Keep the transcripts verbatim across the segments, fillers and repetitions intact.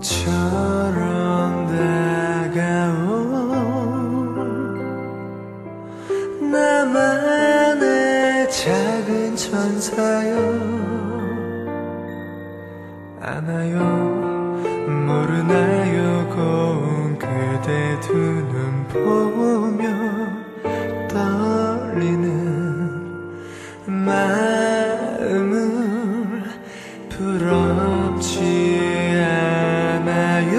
꿈처럼 다가온 나만의 작은 천사여 아나요 모르나요 고운 그대 두 눈 보며 떨리는 마음을 부럽지 않아요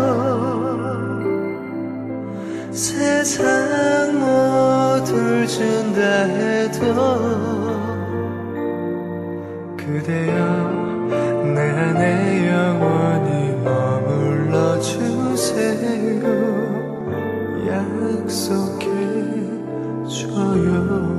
세상 모두를 준다 해도 그대여 내 안에 영원히 머물러 주세요 약속해줘요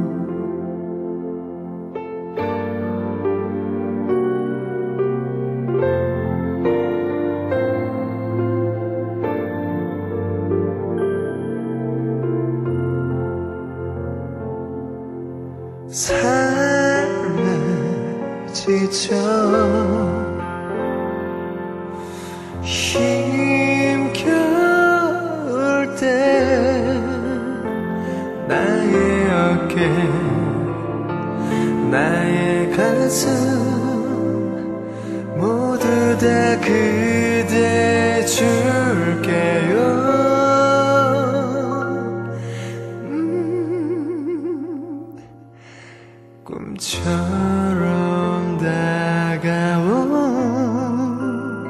삶을 지쳐 힘겨울 때 나의 어깨 나의 가슴 모두 다 그대 줄게요 꿈처럼 다가온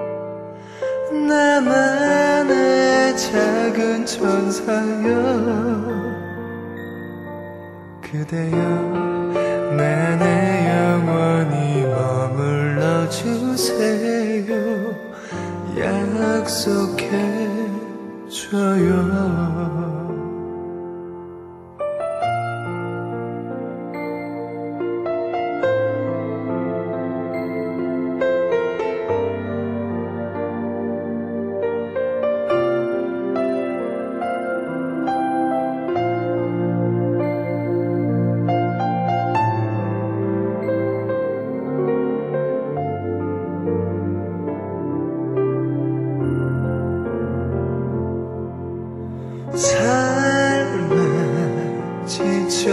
나만의 작은 천사여 그대여 내 안에 영원히 머물러 주세요 약속해줘요 삶은 지쳐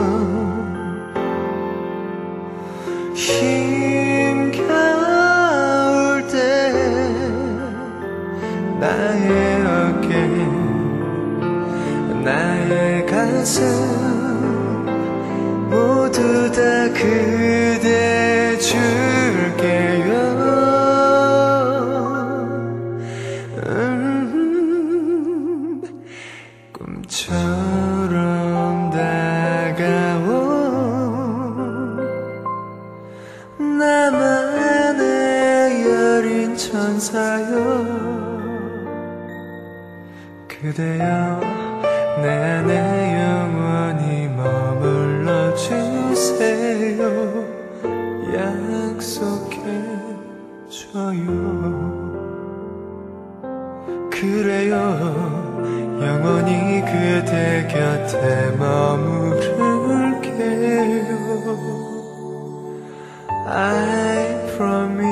힘겨울 때 나의 어깨 나의 가슴 모두 다 그대 줄게요 꿈처럼 다가온 나만의 여린 천사여 그대여 내 안에 영원히 머물러 주세요 약속해줘요 그래요 영원히 그대 곁에 머무를게요 I promise